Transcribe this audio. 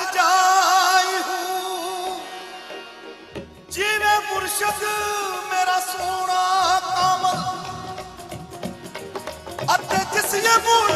जाई हूं जीवे मुर्शद मेरा सोना कामल अते जिस ये